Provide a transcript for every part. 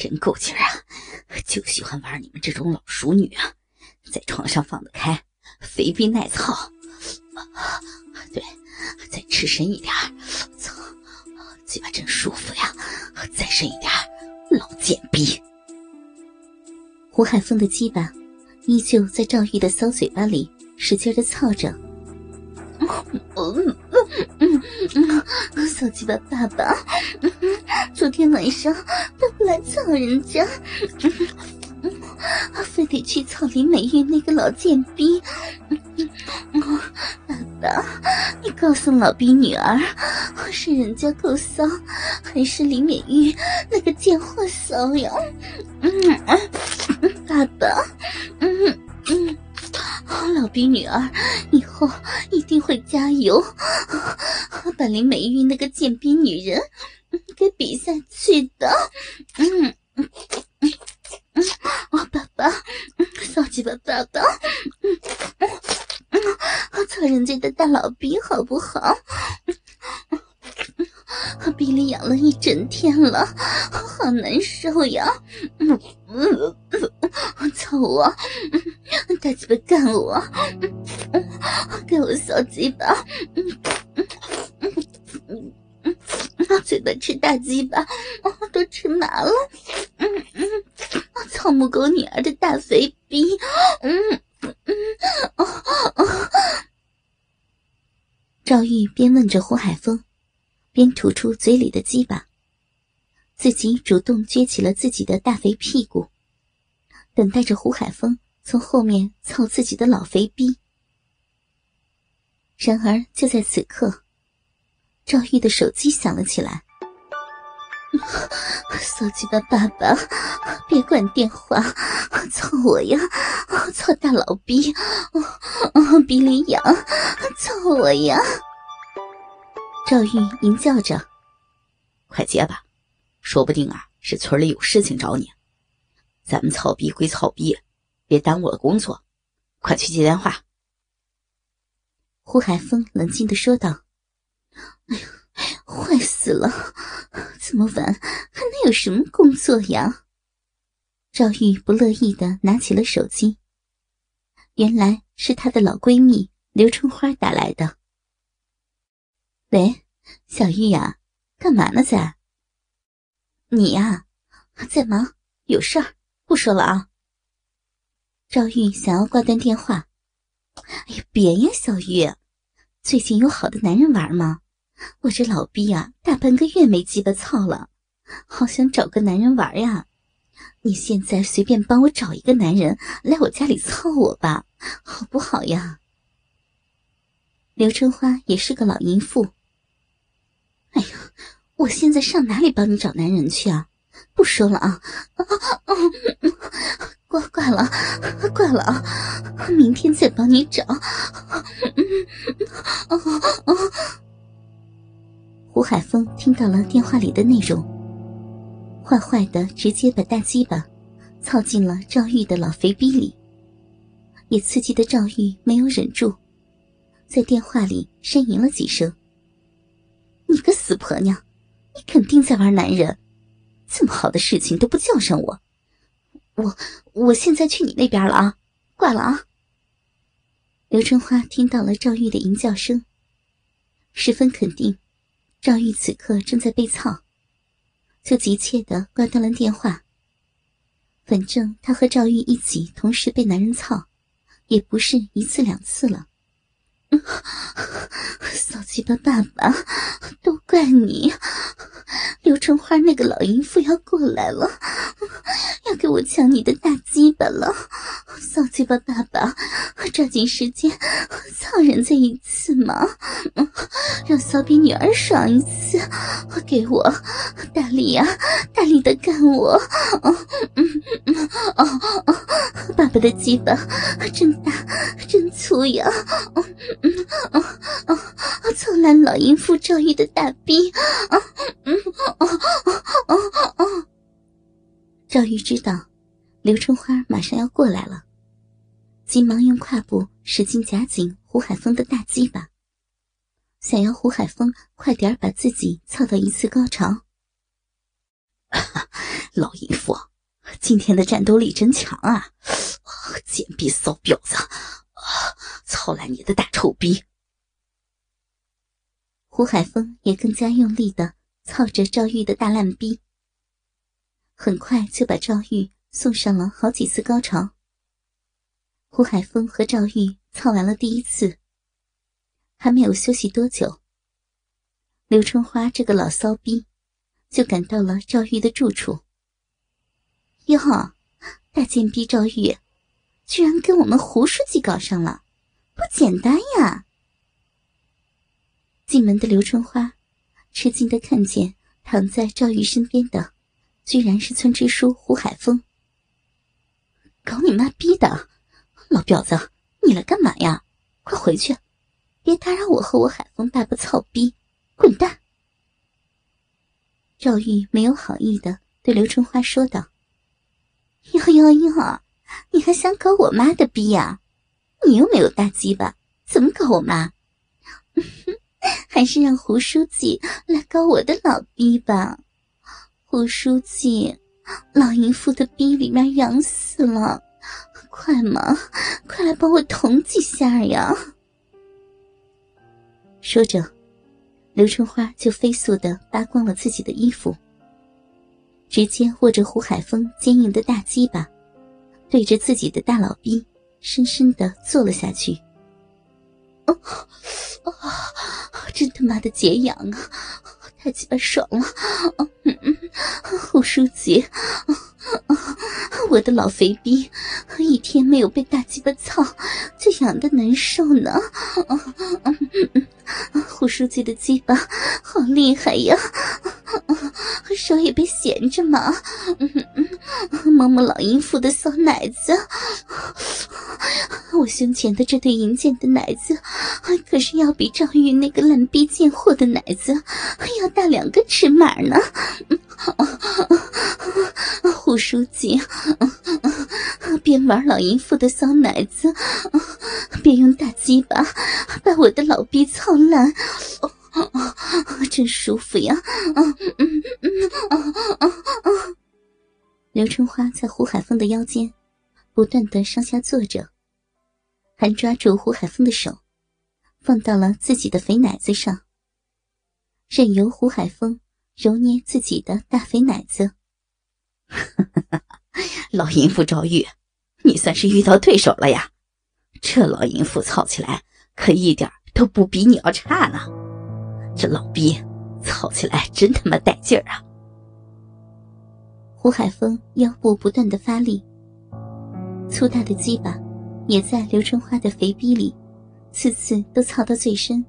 真够劲儿啊，就喜欢玩你们这种老熟女啊，在床上放得开，肥逼耐操。对，再吃深一点，操，鸡巴真舒服呀，再深一点，老贱逼。 胡海峰的鸡巴依旧在赵玉的骚嘴巴里使劲地操着。骚鸡巴爸爸，昨天晚上都不来操人家，非得去操林美玉那个老贱逼。爸爸，你告诉老逼女儿，是人家够骚，还是林美玉那个贱货骚呀？爸爸，老逼女儿以后一定会加油，把林美玉那个贱逼女人给比下去的。爸爸，骚鸡巴爸爸，操人家的大老逼好不好？逼里痒了一整天了，好难受呀！操我，大鸡巴干我，给我骚鸡巴，嘴巴吃大鸡巴，都吃麻了。操母狗女儿的大肥逼，赵玉边问着胡海峰，边吐出嘴里的鸡巴，自己主动撅起了自己的大肥屁股，等待着胡海峰从后面操自己的老肥逼。然而就在此刻，赵玉的手机响了起来。骚鸡巴爸爸，别管电话，操我呀，操大老逼，逼里痒，操我呀！赵玉淫叫着。 快接吧，说不定啊是村里有事情找你。咱们操逼归操逼，别耽误了工作，快去接电话。 胡海峰冷静地说道。哎呀，坏死了，这么晚还能有什么工作呀？赵玉不乐意地拿起了手机，原来是她的老闺蜜刘春花打来的。喂，小玉呀，干嘛呢在？你呀，在忙，有事儿，不说了啊。赵玉想要挂断电话。哎呀，别呀，小玉，最近有好的男人玩吗？我这老逼啊，大半个月没鸡巴操了，好想找个男人玩呀。你现在随便帮我找一个男人来我家里操我吧，好不好呀？刘春花也是个老淫妇。哎呀，我现在上哪里帮你找男人去啊？不说了啊，挂了啊，明天再帮你找。胡海峰听到了电话里的内容，坏坏的直接把大鸡巴操进了赵玉的老肥逼里，也刺激的赵玉没有忍住，在电话里呻吟了几声。你个死婆娘，你肯定在玩男人，这么好的事情都不叫上我，我现在去你那边了啊，挂了啊。刘春花听到了赵玉的淫叫声，十分肯定赵玉此刻正在被操，就急切地挂断了电话。反正他和赵玉一起同时被男人操，也不是一次两次了。骚鸡巴爸爸，都怪你！刘春花那个老淫妇要过来了，要给我抢你的大鸡巴了！骚鸡巴爸爸，抓紧时间操人家一次嘛，让骚逼女儿爽一次，给我大力呀，大力的干我！爸爸的鸡巴真大真粗呀！操烂老淫妇赵玉的大逼！赵玉知道刘春花马上要过来了，急忙用胯部使劲夹紧胡海峰的大鸡巴，想要胡海峰快点把自己操到一次高潮。 老淫妇，今天的战斗力真强啊！贱婢骚婊子，操烂你的大臭逼！ 胡海峰也更加用力地操着赵玉的大烂逼，很快就把赵玉送上了好几次高潮。胡海峰和赵玉操完了第一次，还没有休息多久，刘春花这个老骚逼就赶到了赵玉的住处。哟，大贱逼赵玉居然跟我们胡书记搞上了，不简单呀！进门的刘春花吃惊地看见躺在赵玉身边的居然是村支书胡海峰。 搞你妈逼的，老婊子，你来干嘛呀？快回去，别打扰我和我海峰爸爸操逼，滚蛋！ 赵玉没有好意地对刘春花说道。 哟，你还想搞我妈的逼呀？你又没有大鸡巴，怎么搞我妈？ 还是让胡书记来搞我的老逼吧。胡书记，老淫妇的逼里面痒死了，快嘛，快来帮我捅几下呀！说着，刘春花就飞速地扒光了自己的衣服，直接握着胡海峰坚硬的大鸡巴，对着自己的大老逼深深地坐了下去。真他妈的解痒啊，太鸡巴爽了！胡书记，我的老肥逼一天没有被大鸡巴操就痒得难受呢。胡书记的鸡巴好厉害呀，手也别闲着嘛，摸摸老淫妇的骚奶子。我胸前的这对银剑的奶子可是要比赵玉那个烂逼贱货的奶子要大2个尺码呢。胡书记，边玩老淫妇的骚奶子，边用大鸡巴把我的老逼操烂，真舒服呀！刘春花在胡海峰的腰间不断地上下坐着，还抓住胡海峰的手放到了自己的肥奶子上，任由胡海峰揉捏自己的大肥奶子。 老淫妇赵玉，你算是遇到对手了呀！这老淫妇操起来可一点都不比你要差呢，这老逼操起来真他妈带劲儿啊！ 胡海峰腰部不断地发力，粗大的鸡巴也在刘春花的肥逼里次次都操到最深。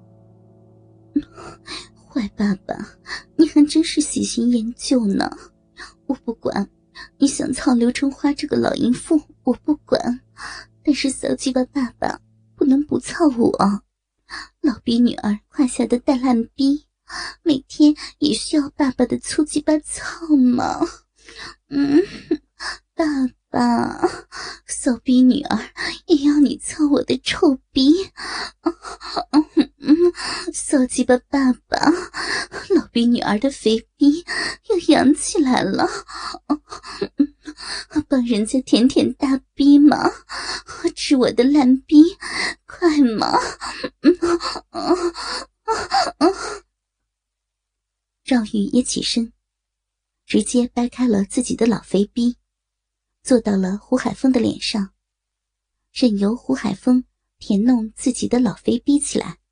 坏爸爸，你还真是喜新厌旧呢。我不管，你想操刘春花这个老淫妇我不管，但是骚鸡巴爸爸不能不操我。老逼女儿胯下的大烂逼每天也需要爸爸的粗鸡巴操吗？爸爸，骚逼女儿也要你操我的臭逼。骚鸡巴爸爸，老逼女儿的肥逼又扬起来了，帮人家舔舔大逼嘛，吃我的烂逼，快嘛！赵玉也起身，直接掰开了自己的老肥逼，坐到了胡海峰的脸上，任由胡海峰舔弄自己的老肥逼起来。